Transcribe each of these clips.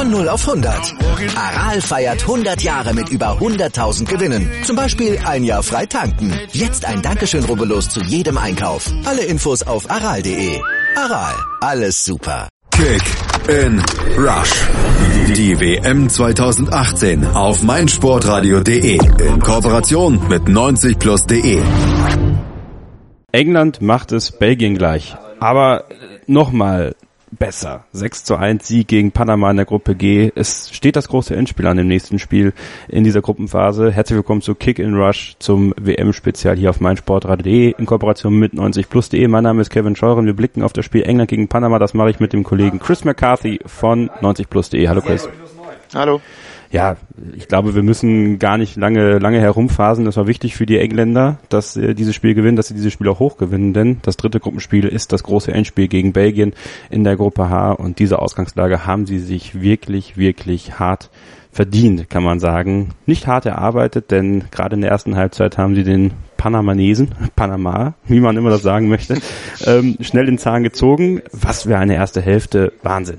Von 0 auf 100. Aral feiert 100 Jahre mit über 100.000 Gewinnen. Zum Beispiel ein Jahr frei tanken. Jetzt ein Dankeschön, rubbellos zu jedem Einkauf. Alle Infos auf aral.de. Aral, alles super. Kick in Rush. Die WM 2018 auf meinsportradio.de in Kooperation mit 90plus.de. England macht es Belgien gleich, aber nochmal besser. 6:1 Sieg gegen Panama in der Gruppe G. Es steht das große Endspiel an dem nächsten Spiel in dieser Gruppenphase. Herzlich willkommen zu Kick in Rush zum WM-Spezial hier auf meinsportradio.de in Kooperation mit 90plus.de. Mein Name ist Kevin Scheuren. Wir blicken auf das Spiel England gegen Panama. Das mache ich mit dem Kollegen Chris McCarthy von 90plus.de. Hallo Chris. Hallo. Ja, ich glaube, wir müssen gar nicht lange herumfasen. Das war wichtig für die Engländer, dass sie dieses Spiel gewinnen, dass sie dieses Spiel auch hoch gewinnen, denn das dritte Gruppenspiel ist das große Endspiel gegen Belgien in der Gruppe H und diese Ausgangslage haben sie sich wirklich, wirklich hart verdient, kann man sagen. Nicht hart erarbeitet, denn gerade in der ersten Halbzeit haben sie den Panama, wie man immer das sagen möchte, schnell den Zahn gezogen. Was für eine erste Hälfte, Wahnsinn.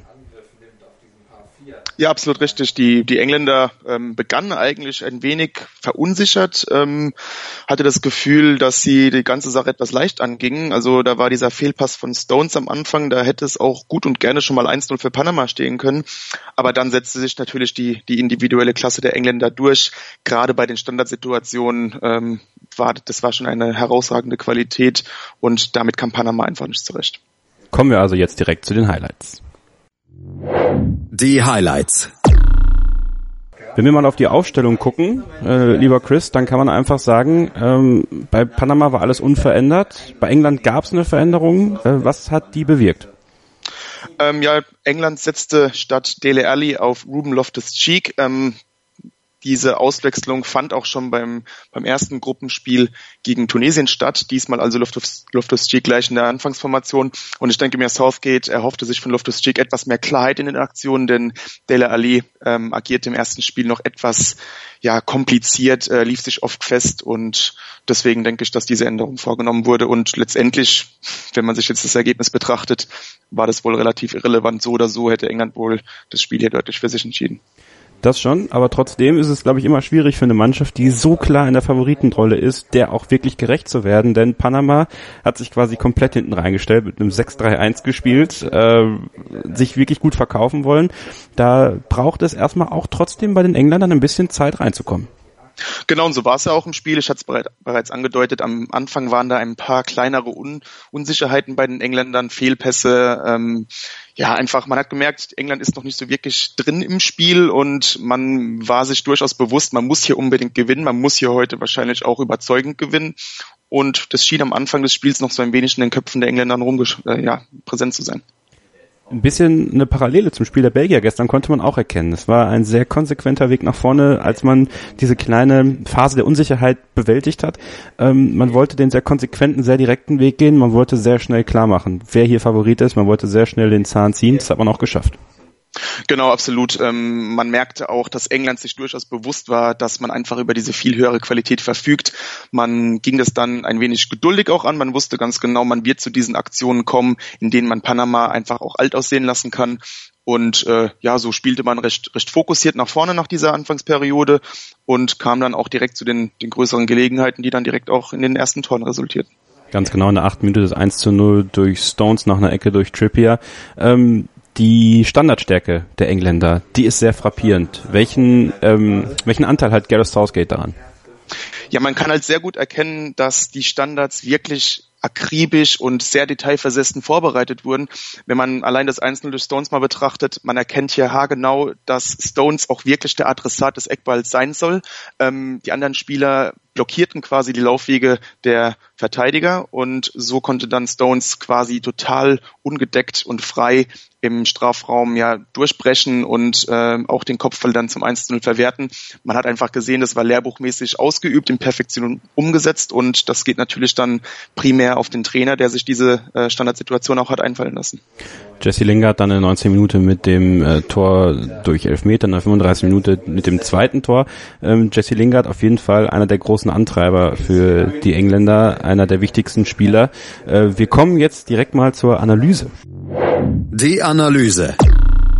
Ja, absolut richtig. Die Engländer begannen eigentlich ein wenig verunsichert, hatte das Gefühl, dass sie die ganze Sache etwas leicht angingen. Also da war dieser Fehlpass von Stones am Anfang, da hätte es auch gut und gerne schon mal 1-0 für Panama stehen können. Aber dann setzte sich natürlich die individuelle Klasse der Engländer durch. Gerade bei den Standardsituationen das war schon eine herausragende Qualität und damit kam Panama einfach nicht zurecht. Kommen wir also jetzt direkt zu den Highlights. Die Highlights. Wenn wir mal auf die Aufstellung gucken, lieber Chris, dann kann man einfach sagen, bei Panama war alles unverändert. Bei England gab es eine Veränderung. Was hat die bewirkt? England setzte statt Dele Alli auf Ruben Loftus-Cheek. Diese Auswechslung fand auch schon beim ersten Gruppenspiel gegen Tunesien statt. Diesmal also Loftus-Cheek gleich in der Anfangsformation. Und ich denke mir, Southgate erhoffte sich von Loftus-Cheek etwas mehr Klarheit in den Aktionen, denn Dele Alli agierte im ersten Spiel noch etwas kompliziert, lief sich oft fest und deswegen denke ich, dass diese Änderung vorgenommen wurde. Und letztendlich, wenn man sich jetzt das Ergebnis betrachtet, war das wohl relativ irrelevant. So oder so hätte England wohl das Spiel hier deutlich für sich entschieden. Das schon, aber trotzdem ist es, glaube ich, immer schwierig für eine Mannschaft, die so klar in der Favoritenrolle ist, der auch wirklich gerecht zu werden, denn Panama hat sich quasi komplett hinten reingestellt, mit einem 6-3-1 gespielt, sich wirklich gut verkaufen wollen. Da braucht es erstmal auch trotzdem bei den Engländern ein bisschen Zeit reinzukommen. Genau, und so war es ja auch im Spiel. Ich hatte es bereits angedeutet. Am Anfang waren da ein paar kleinere Unsicherheiten bei den Engländern, Fehlpässe. Einfach, man hat gemerkt, England ist noch nicht so wirklich drin im Spiel und man war sich durchaus bewusst, man muss hier unbedingt gewinnen. Man muss hier heute wahrscheinlich auch überzeugend gewinnen. Und das schien am Anfang des Spiels noch so ein wenig in den Köpfen der Engländer präsent zu sein. Ein bisschen eine Parallele zum Spiel der Belgier gestern konnte man auch erkennen. Es war ein sehr konsequenter Weg nach vorne, als man diese kleine Phase der Unsicherheit bewältigt hat. Man wollte den sehr konsequenten, sehr direkten Weg gehen. Man wollte sehr schnell klar machen, wer hier Favorit ist. Man wollte sehr schnell den Zahn ziehen. Das hat man auch geschafft. Genau, absolut. Man merkte auch, dass England sich durchaus bewusst war, dass man einfach über diese viel höhere Qualität verfügt. Man ging das dann ein wenig geduldig auch an. Man wusste ganz genau, man wird zu diesen Aktionen kommen, in denen man Panama einfach auch alt aussehen lassen kann. Und so spielte man recht fokussiert nach vorne nach dieser Anfangsperiode und kam dann auch direkt zu den größeren Gelegenheiten, die dann direkt auch in den ersten Toren resultierten. Ganz genau, in der 8. Minute das 1:0 durch Stones nach einer Ecke durch Trippier. Die Standardstärke der Engländer, die ist sehr frappierend. Welchen Anteil hat Gareth Southgate daran? Ja, man kann halt sehr gut erkennen, dass die Standards wirklich akribisch und sehr detailversessen vorbereitet wurden. Wenn man allein das 1:0 durch Stones mal betrachtet, man erkennt hier haargenau, dass Stones auch wirklich der Adressat des Eckballs sein soll. Die anderen Spieler blockierten quasi die Laufwege der Verteidiger und so konnte dann Stones quasi total ungedeckt und frei im Strafraum durchbrechen und auch den Kopfball dann zum 1:0 verwerten. Man hat einfach gesehen, das war lehrbuchmäßig ausgeübt, in Perfektion umgesetzt und das geht natürlich dann primär auf den Trainer, der sich diese Standardsituation auch hat einfallen lassen. Jesse Lingard dann in der 19. Minute mit dem Tor durch Elfmeter, in der 35. Minute mit dem zweiten Tor. Jesse Lingard auf jeden Fall einer der großen Antreiber für die Engländer, einer der wichtigsten Spieler. Wir kommen jetzt direkt mal zur Analyse. Die Analyse.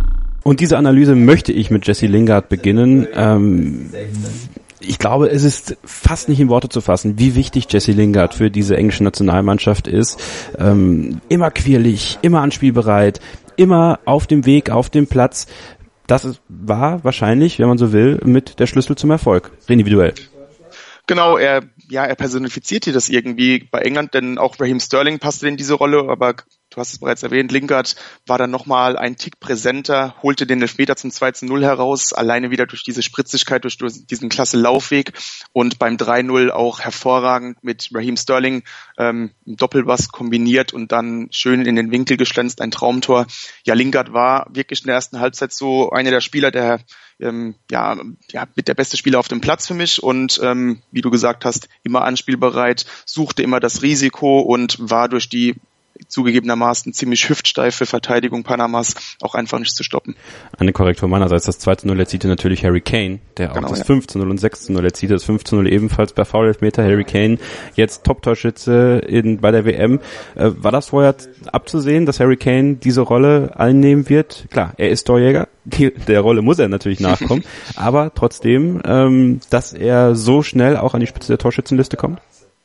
Und diese Analyse möchte ich mit Jesse Lingard beginnen. Ich glaube, es ist fast nicht in Worte zu fassen, wie wichtig Jesse Lingard für diese englische Nationalmannschaft ist. Immer quirlig, immer anspielbereit, immer auf dem Weg, auf dem Platz. Das war wahrscheinlich, wenn man so will, mit der Schlüssel zum Erfolg, individuell. Genau, er personifiziert hier das irgendwie bei England, denn auch Raheem Sterling passte in diese Rolle, aber du hast es bereits erwähnt, Lingard war dann nochmal ein Tick präsenter, holte den Elfmeter zum 2:0 heraus, alleine wieder durch diese Spritzigkeit, durch diesen klasse Laufweg und beim 3:0 auch hervorragend mit Raheem Sterling im Doppelpass kombiniert und dann schön in den Winkel geschlänzt, ein Traumtor. Ja, Lingard war wirklich in der ersten Halbzeit so einer der Spieler, der mit der beste Spieler auf dem Platz für mich und wie du gesagt hast, immer anspielbereit, suchte immer das Risiko und war durch die zugegebenermaßen ziemlich hüftsteife Verteidigung Panamas auch einfach nicht zu stoppen. Eine Korrektur meinerseits, das 2:0 erzielte natürlich Harry Kane, der auch das 5:0 und 6:0 erzielte, das 5:0 ebenfalls per Foul-Elfmeter. Harry Kane, jetzt Top-Torschütze bei der WM. War das vorher abzusehen, dass Harry Kane diese Rolle einnehmen wird? Klar, er ist Torjäger, der Rolle muss er natürlich nachkommen, aber trotzdem, dass er so schnell auch an die Spitze der Torschützenliste kommt?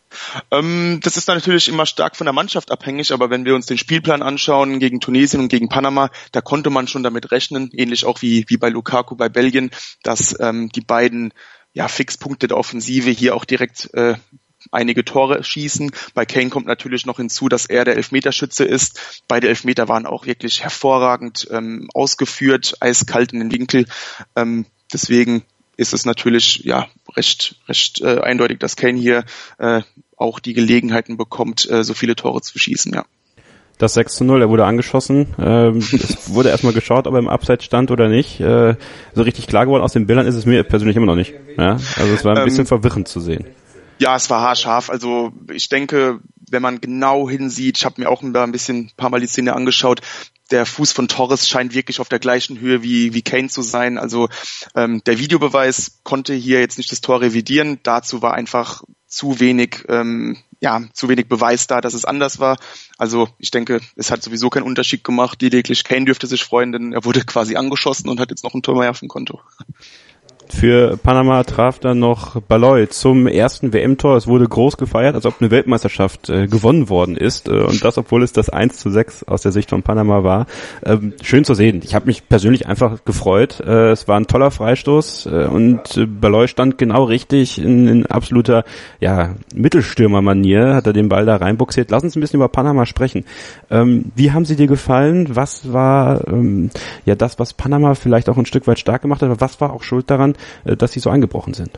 Das ist natürlich immer stark von der Mannschaft abhängig, aber wenn wir uns den Spielplan anschauen gegen Tunesien und gegen Panama, da konnte man schon damit rechnen, ähnlich auch wie bei Lukaku bei Belgien, dass die beiden Fixpunkte der Offensive hier auch direkt einige Tore schießen. Bei Kane kommt natürlich noch hinzu, dass er der Elfmeterschütze ist. Beide Elfmeter waren auch wirklich hervorragend ausgeführt, eiskalt in den Winkel. Deswegen ist es natürlich recht eindeutig, dass Kane hier auch die Gelegenheiten bekommt, so viele Tore zu schießen, ja. Das 6:0, er wurde angeschossen. Es wurde erstmal geschaut, ob er im Abseits stand oder nicht. So richtig klar geworden aus den Bildern ist es mir persönlich immer noch nicht. Ja? Also es war ein bisschen verwirrend zu sehen. Ja, es war haarscharf. Also ich denke, wenn man genau hinsieht, ich habe mir auch ein paar Mal die Szene angeschaut, der Fuß von Torres scheint wirklich auf der gleichen Höhe wie Kane zu sein. Also der Videobeweis konnte hier jetzt nicht das Tor revidieren. Dazu war einfach zu wenig Beweis da, dass es anders war. Also ich denke, es hat sowieso keinen Unterschied gemacht. Lediglich Kane dürfte sich freuen, denn er wurde quasi angeschossen und hat jetzt noch ein Tor mehr auf dem Konto. Für Panama traf dann noch Baloi zum ersten WM-Tor. Es wurde groß gefeiert, als ob eine Weltmeisterschaft gewonnen worden ist. Und das, obwohl es das 1:6 aus der Sicht von Panama war. Schön zu sehen. Ich habe mich persönlich einfach gefreut. Es war ein toller Freistoß und Baloi stand genau richtig in absoluter Mittelstürmer-Manier, hat er den Ball da reinbuxiert. Lass uns ein bisschen über Panama sprechen. Wie haben sie dir gefallen? Was war das, was Panama vielleicht auch ein Stück weit stark gemacht hat, aber was war auch schuld daran, dass sie so eingebrochen sind?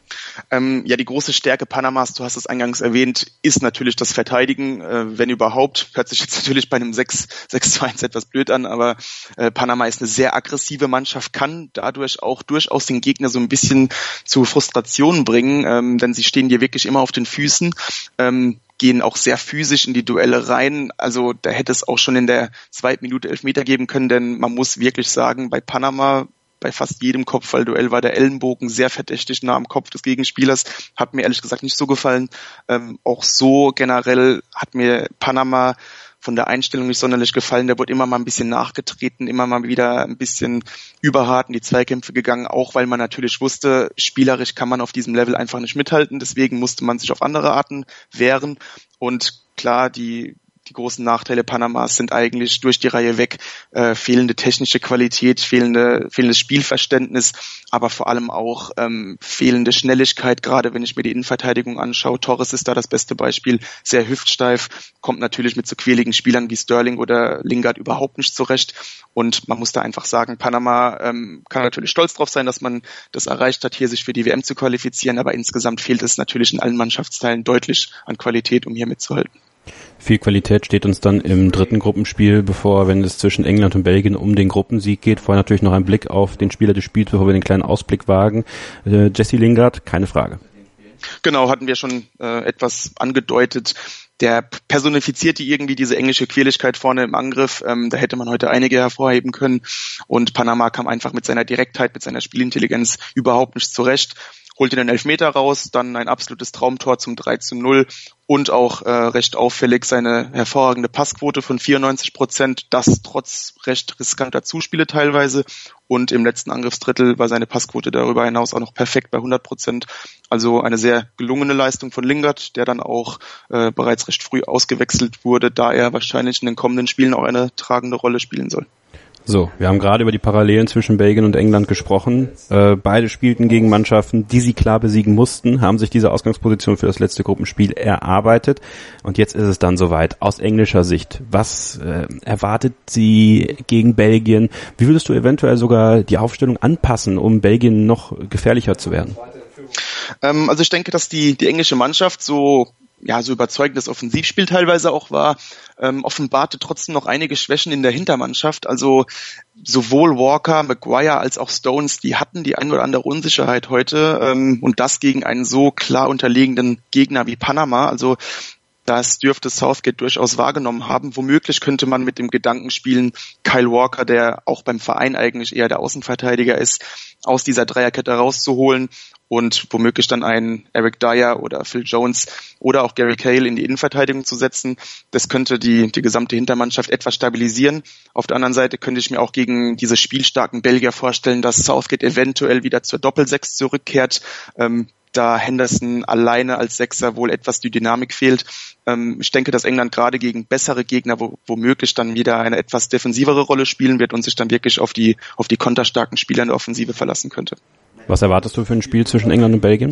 Die große Stärke Panamas, du hast es eingangs erwähnt, ist natürlich das Verteidigen, wenn überhaupt. Hört sich jetzt natürlich bei einem 6:1 etwas blöd an, aber Panama ist eine sehr aggressive Mannschaft, kann dadurch auch durchaus den Gegner so ein bisschen zu Frustration bringen, denn sie stehen dir wirklich immer auf den Füßen, gehen auch sehr physisch in die Duelle rein. Also da hätte es auch schon in der 2. Minute Elfmeter geben können, denn man muss wirklich sagen, bei Panama, bei fast jedem Kopfballduell war der Ellenbogen sehr verdächtig nah am Kopf des Gegenspielers. Hat mir ehrlich gesagt nicht so gefallen. Auch so generell hat mir Panama von der Einstellung nicht sonderlich gefallen. Der wurde immer mal ein bisschen nachgetreten, immer mal wieder ein bisschen überhart in die Zweikämpfe gegangen, auch weil man natürlich wusste, spielerisch kann man auf diesem Level einfach nicht mithalten. Deswegen musste man sich auf andere Arten wehren. Und klar, die großen Nachteile Panamas sind eigentlich durch die Reihe weg fehlende technische Qualität, fehlendes Spielverständnis, aber vor allem auch fehlende Schnelligkeit, gerade wenn ich mir die Innenverteidigung anschaue. Torres ist da das beste Beispiel, sehr hüftsteif, kommt natürlich mit so quäligen Spielern wie Sterling oder Lingard überhaupt nicht zurecht. Und man muss da einfach sagen, Panama kann natürlich stolz drauf sein, dass man das erreicht hat, hier sich für die WM zu qualifizieren, aber insgesamt fehlt es natürlich in allen Mannschaftsteilen deutlich an Qualität, um hier mitzuhalten. Viel Qualität steht uns dann im dritten Gruppenspiel bevor, wenn es zwischen England und Belgien um den Gruppensieg geht. Vorher natürlich noch ein Blick auf den Spieler des Spiels, bevor wir den kleinen Ausblick wagen. Jesse Lingard, keine Frage. Genau, hatten wir schon etwas angedeutet. Der personifizierte irgendwie diese englische Quirligkeit vorne im Angriff. Da hätte man heute einige hervorheben können. Und Panama kam einfach mit seiner Direktheit, mit seiner Spielintelligenz überhaupt nicht zurecht. holt ihn den Elfmeter raus, dann ein absolutes Traumtor zum 3:0 und auch recht auffällig seine hervorragende Passquote von 94%, das trotz recht riskanter Zuspiele teilweise. Und im letzten Angriffsdrittel war seine Passquote darüber hinaus auch noch perfekt bei 100%. Also eine sehr gelungene Leistung von Lingard, der dann auch bereits recht früh ausgewechselt wurde, da er wahrscheinlich in den kommenden Spielen auch eine tragende Rolle spielen soll. So, wir haben gerade über die Parallelen zwischen Belgien und England gesprochen. Beide spielten gegen Mannschaften, die sie klar besiegen mussten, haben sich diese Ausgangsposition für das letzte Gruppenspiel erarbeitet. Und jetzt ist es dann soweit. Aus englischer Sicht, was erwartet sie gegen Belgien? Wie würdest du eventuell sogar die Aufstellung anpassen, um Belgien noch gefährlicher zu werden? Also ich denke, dass die englische Mannschaft so überzeugendes Offensivspiel teilweise auch war, offenbarte trotzdem noch einige Schwächen in der Hintermannschaft. Also sowohl Walker, Maguire als auch Stones, die hatten die ein oder andere Unsicherheit heute und das gegen einen so klar unterlegenen Gegner wie Panama. Also das dürfte Southgate durchaus wahrgenommen haben. Womöglich könnte man mit dem Gedanken spielen, Kyle Walker, der auch beim Verein eigentlich eher der Außenverteidiger ist, aus dieser Dreierkette rauszuholen und womöglich dann einen Eric Dyer oder Phil Jones oder auch Gary Cahill in die Innenverteidigung zu setzen. Das könnte die gesamte Hintermannschaft etwas stabilisieren. Auf der anderen Seite könnte ich mir auch gegen diese spielstarken Belgier vorstellen, dass Southgate eventuell wieder zur Doppelsechs zurückkehrt, da Henderson alleine als Sechser wohl etwas die Dynamik fehlt. Ich denke, dass England gerade gegen bessere Gegner womöglich dann wieder eine etwas defensivere Rolle spielen wird und sich dann wirklich auf die konterstarken Spieler in der Offensive verlassen könnte. Was erwartest du für ein Spiel zwischen England und Belgien?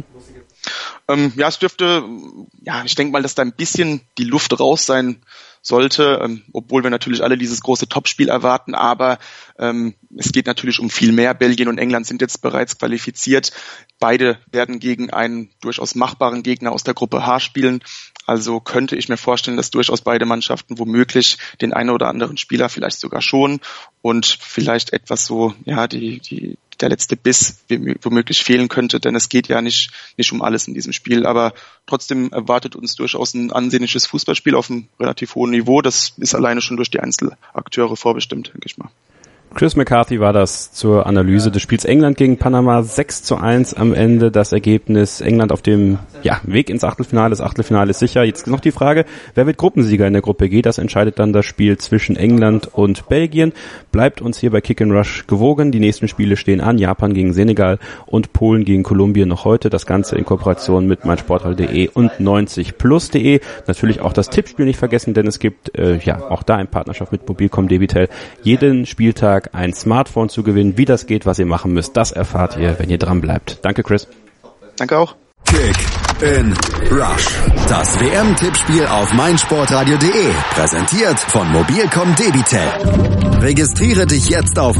Es dürfte, ich denke mal, dass da ein bisschen die Luft raus sein sollte, obwohl wir natürlich alle dieses große Topspiel erwarten, aber es geht natürlich um viel mehr. Belgien und England sind jetzt bereits qualifiziert. Beide werden gegen einen durchaus machbaren Gegner aus der Gruppe H spielen. Also könnte ich mir vorstellen, dass durchaus beide Mannschaften womöglich den einen oder anderen Spieler vielleicht sogar schonen und vielleicht etwas so, der letzte Biss womöglich fehlen könnte, denn es geht ja nicht um alles in diesem Spiel, aber trotzdem erwartet uns durchaus ein ansehnliches Fußballspiel auf einem relativ hohen Niveau. Das ist alleine schon durch die Einzelakteure vorbestimmt, denke ich mal. Chris McCarthy war das zur Analyse des Spiels England gegen Panama. 6:1 am Ende das Ergebnis. England auf dem Weg ins Achtelfinale. Das Achtelfinale ist sicher. Jetzt noch die Frage, wer wird Gruppensieger in der Gruppe G? Das entscheidet dann das Spiel zwischen England und Belgien. Bleibt uns hier bei Kick and Rush gewogen. Die nächsten Spiele stehen an. Japan gegen Senegal und Polen gegen Kolumbien noch heute. Das Ganze in Kooperation mit meinsportradio.de und 90plus.de. Natürlich auch das Tippspiel nicht vergessen, denn es gibt auch da in Partnerschaft mit Mobilcom Debitel jeden Spieltag ein Smartphone zu gewinnen. Wie das geht, was ihr machen müsst, das erfahrt ihr, wenn ihr dran bleibt. Danke, Chris. Danke auch. Kick in Rush. Das WM-Tippspiel auf meinsportradio.de. Präsentiert von Mobilcom Debitel. Registriere dich jetzt auf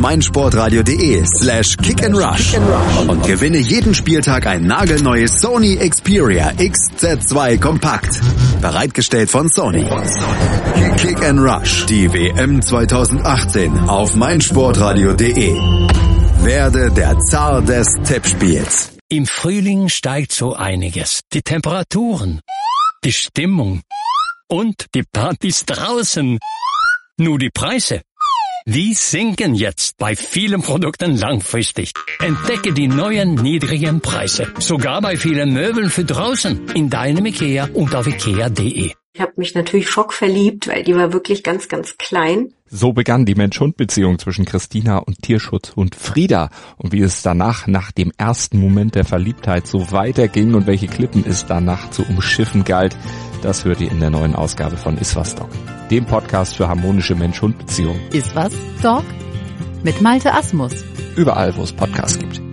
meinsportradio.de/kickandrush und gewinne jeden Spieltag ein nagelneues Sony Xperia XZ2 Kompakt. Bereitgestellt von Sony. Kick and Rush. Die WM 2018 auf meinsportradio.de. Werde der Zar des Tippspiels. Im Frühling steigt so einiges. Die Temperaturen, die Stimmung und die Partys draußen. Nur die Preise, die sinken jetzt bei vielen Produkten langfristig. Entdecke die neuen niedrigen Preise. Sogar bei vielen Möbeln für draußen. In deinem Ikea und auf ikea.de. Ich habe mich natürlich schockverliebt, weil die war wirklich ganz, ganz klein. So begann die Mensch-Hund-Beziehung zwischen Christina und Tierschutzhund Frieda. Und wie es danach, nach dem ersten Moment der Verliebtheit, so weiterging und welche Klippen es danach zu umschiffen galt, das hört ihr in der neuen Ausgabe von Iswas Dog, dem Podcast für harmonische Mensch-Hund-Beziehungen. Iswas Dog? Mit Malte Asmus. Überall, wo es Podcasts gibt.